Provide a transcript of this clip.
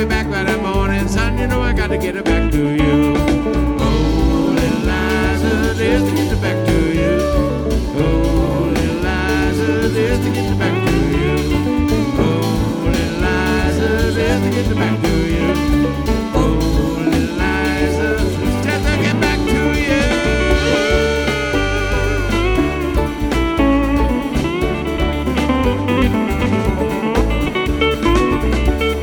me back by the morning sun. You know I got to get it back to you. Oh, little Liza, there's to get it back to you. Oh, little Liza, there's to get it back to you. Oh, little Liza, there's to get it back to you.